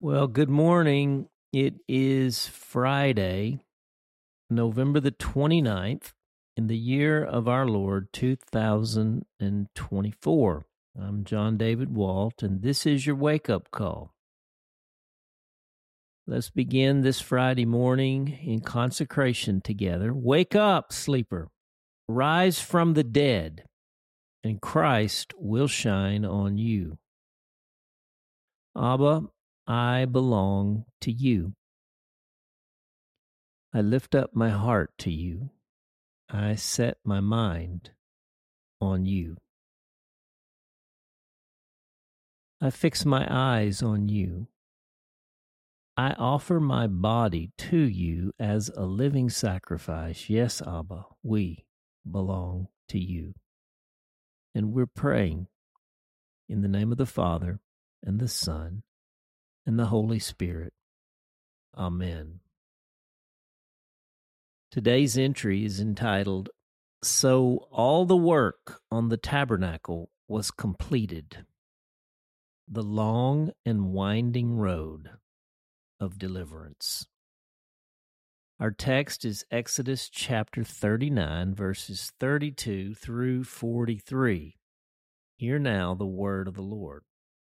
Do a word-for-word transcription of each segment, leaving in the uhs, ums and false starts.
Well, good morning. It is Friday, November the twenty-ninth, in the year of our Lord, two thousand twenty-four. I'm John David Walt, and this is your wake-up call. Let's begin this Friday morning in consecration together. Wake up, sleeper. Rise from the dead, and Christ will shine on you. Abba, I belong to you. I lift up my heart to you. I set my mind on you. I fix my eyes on you. I offer my body to you as a living sacrifice. Yes, Abba, we belong to you. And we're praying in the name of the Father and the Son and the Holy Spirit. Amen. Today's entry is entitled, So All the Work on the Tabernacle Was Completed. The Long and Winding Road of Deliverance. Our text is Exodus chapter thirty-nine, verses thirty-two through forty-three. Hear now the word of the Lord.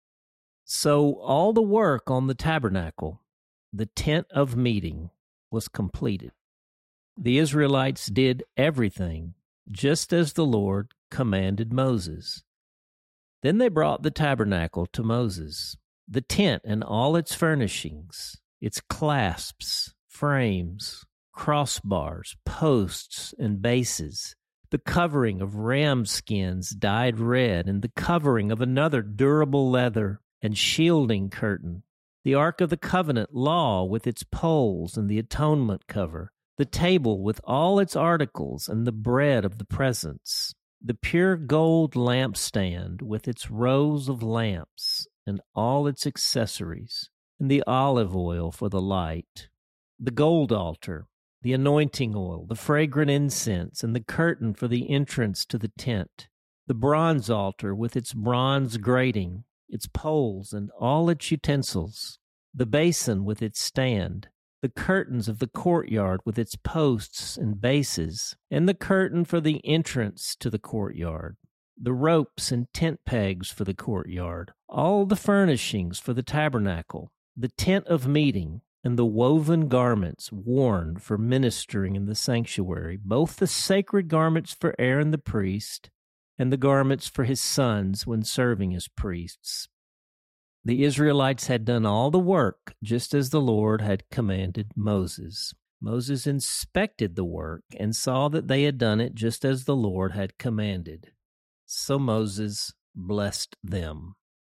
So all the work on the tabernacle, the tent of meeting, was completed. The Israelites did everything just as the Lord commanded Moses. Then they brought the tabernacle to Moses, the tent and all its furnishings, its clasps, frames, crossbars, posts, and bases, the covering of ram skins dyed red, and the covering of another durable leather and shielding curtain, the Ark of the Covenant law with its poles and the atonement cover, the table with all its articles and the bread of the presence, the pure gold lampstand with its rows of lamps and all its accessories, and the olive oil for the light, the gold altar, the anointing oil, the fragrant incense, and the curtain for the entrance to the tent, the bronze altar with its bronze grating, its poles and all its utensils, the basin with its stand, the curtains of the courtyard with its posts and bases, and the curtain for the entrance to the courtyard, the ropes and tent pegs for the courtyard, all the furnishings for the tabernacle, the tent of meeting, and the woven garments worn for ministering in the sanctuary, both the sacred garments for Aaron the priest and the garments for his sons when serving as priests. The Israelites had done all the work just as the Lord had commanded Moses. Moses inspected the work and saw that they had done it just as the Lord had commanded. So Moses blessed them.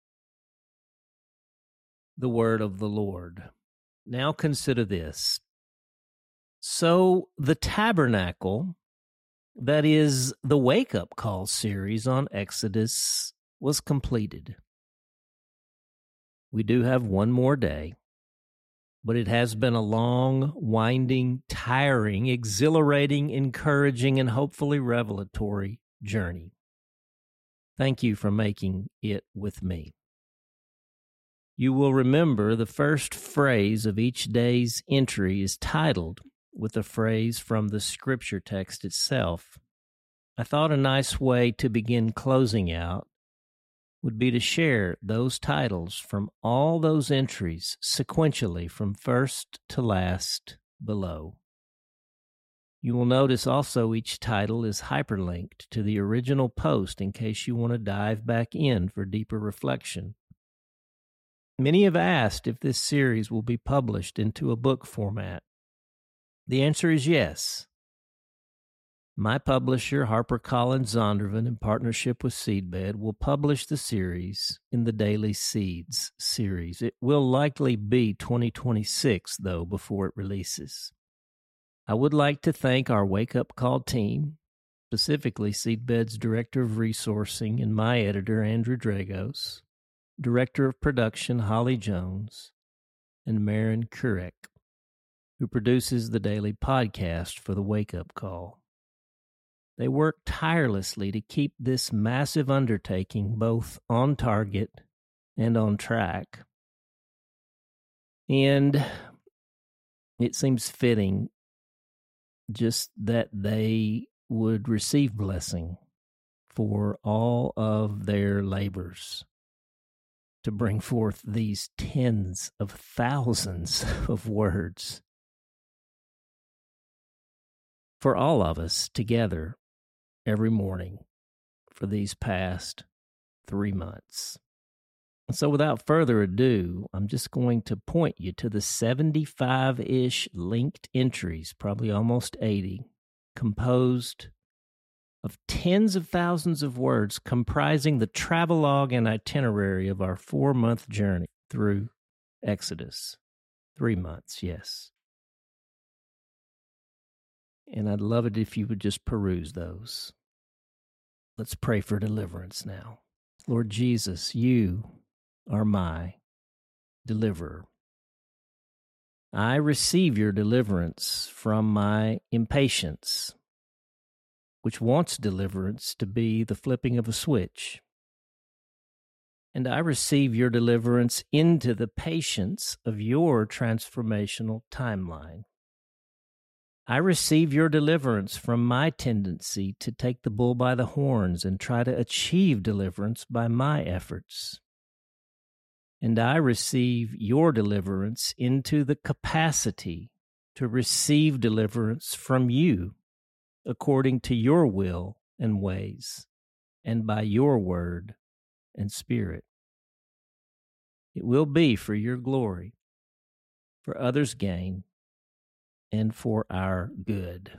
The word of the Lord. Now consider this. So the tabernacle, that is the wake-up call series on Exodus, was completed. We do have one more day, but it has been a long, winding, tiring, exhilarating, encouraging, and hopefully revelatory journey. Thank you for making it with me. You will remember the first phrase of each day's entry is titled with a phrase from the scripture text itself. I thought a nice way to begin closing out would be to share those titles from all those entries sequentially from first to last below. You will notice also each title is hyperlinked to the original post in case you want to dive back in for deeper reflection. Many have asked if this series will be published into a book format. The answer is yes. My publisher, HarperCollins Zondervan, in partnership with Seedbed, will publish the series in the Daily Seeds series. It will likely be twenty twenty-six, though, before it releases. I would like to thank our Wake Up Call team, specifically Seedbed's Director of Resourcing and my editor, Andrew Dragos, Director of Production, Holly Jones, and Marin Kurek, who produces the daily podcast for the Wake Up Call. They work tirelessly to keep this massive undertaking both on target and on track. And it seems fitting just that they would receive blessing for all of their labors to bring forth these tens of thousands of words for all of us together every morning for these past three months. And so without further ado, I'm just going to point you to the seventy-five-ish linked entries, probably almost eighty, composed of tens of thousands of words comprising the travelogue and itinerary of our four-month journey through Exodus. Three months, yes. And I'd love it if you would just peruse those. Let's pray for deliverance now. Lord Jesus, you are my deliverer. I receive your deliverance from my impatience, which wants deliverance to be the flipping of a switch. And I receive your deliverance into the patience of your transformational timeline. I receive your deliverance from my tendency to take the bull by the horns and try to achieve deliverance by my efforts. And I receive your deliverance into the capacity to receive deliverance from you according to your will and ways and by your word and spirit. It will be for your glory, for others' gain, and for our good.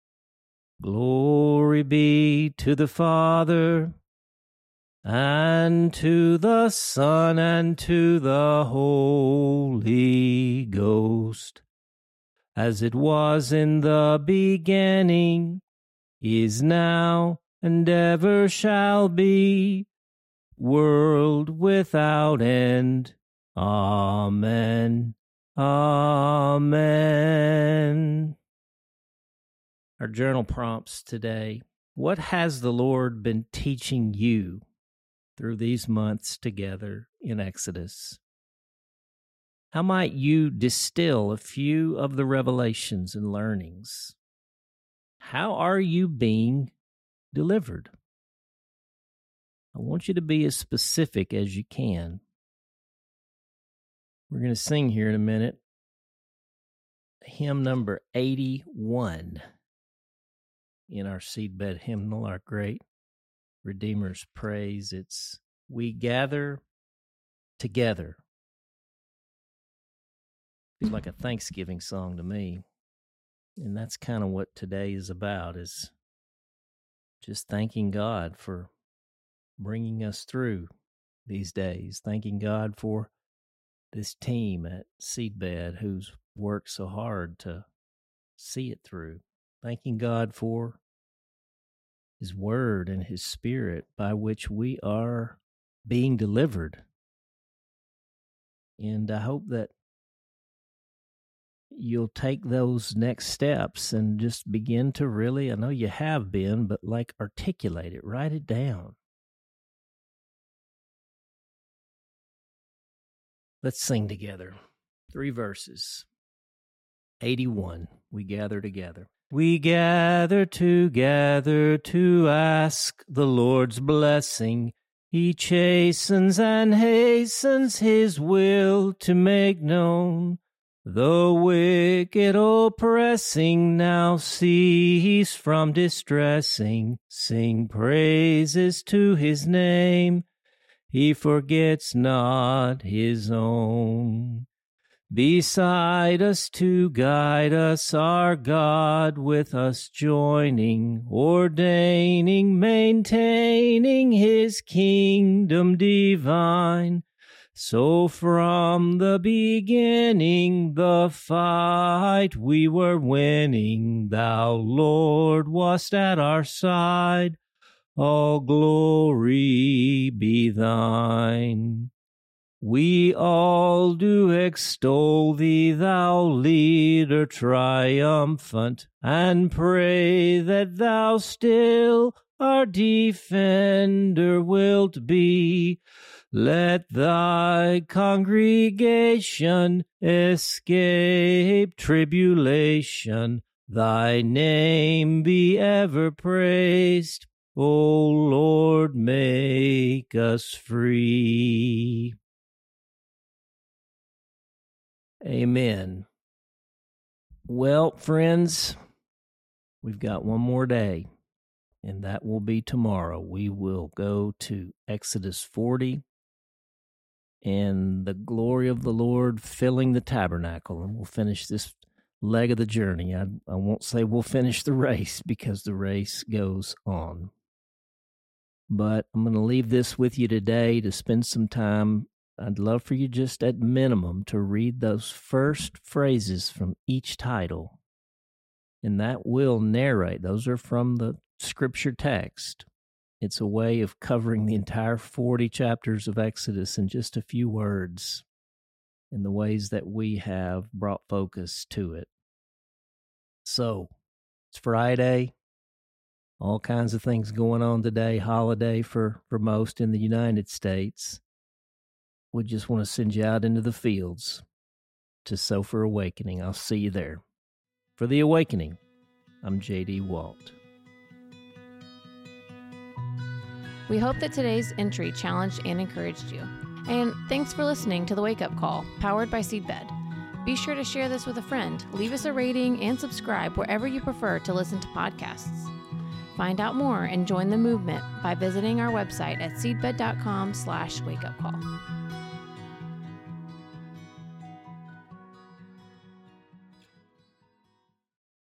Glory be to the Father, and to the Son, and to the Holy Ghost, as it was in the beginning, is now, and ever shall be, world without end. Amen. Amen. Our journal prompts today. What has the Lord been teaching you through these months together in Exodus? How might you distill a few of the revelations and learnings? How are you being delivered? I want you to be as specific as you can. We're going to sing here in a minute hymn number eighty-one in our seedbed hymnal, our great Redeemer's Praise. It's We Gather Together. Feels like a Thanksgiving song to me. And that's kind of what today is about, is just thanking God for bringing us through these days. Thanking God for this team at Seedbed who's worked so hard to see it through. Thanking God for His Word and His Spirit by which we are being delivered. And I hope that you'll take those next steps and just begin to really, I know you have been, but like articulate it, write it down. Let's sing together. Three verses. eighty-one. We gather together. We gather together to ask the Lord's blessing. He chastens and hastens His will to make known. The wicked oppressing now cease from distressing. Sing praises to His name. He forgets not His own. Beside us to guide us, our God with us joining, ordaining, maintaining His kingdom divine. So from the beginning the fight we were winning, Thou, Lord, wast at our side. All glory be Thine. We all do extol Thee, Thou leader triumphant, and pray that Thou still our defender wilt be. Let thy congregation escape tribulation. Thy name be ever praised. O Lord, make us free. Amen. Well, friends, we've got one more day, and that will be tomorrow. We will go to Exodus forty and the glory of the Lord filling the tabernacle, and we'll finish this leg of the journey. I, I won't say we'll finish the race because the race goes on. But I'm going to leave this with you today to spend some time. I'd love for you just at minimum to read those first phrases from each title. And that will narrate. Those are from the scripture text. It's a way of covering the entire forty chapters of Exodus in just a few words in the ways that we have brought focus to it. So, it's Friday. All kinds of things going on today. Holiday for, for most in the United States. We just want to send you out into the fields to sow for awakening. I'll see you there. For The Awakening, I'm J D Walt. We hope that today's entry challenged and encouraged you. And thanks for listening to The Wake Up Call, powered by Seedbed. Be sure to share this with a friend, leave us a rating, and subscribe wherever you prefer to listen to podcasts. Find out more and join the movement by visiting our website at seedbed.com slash wakeupcall.